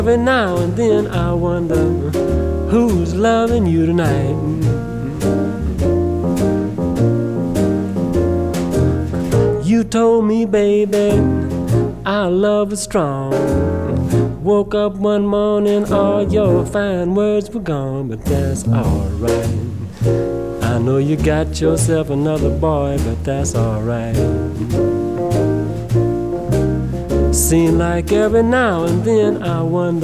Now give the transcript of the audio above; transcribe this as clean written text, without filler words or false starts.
Every now and then I wonder who's loving you tonight. You told me, baby, our love is strong. Woke up one morning, all your fine words were gone, but that's alright. I know you got yourself another boy, but that's alright. Seem like every now and then I wonder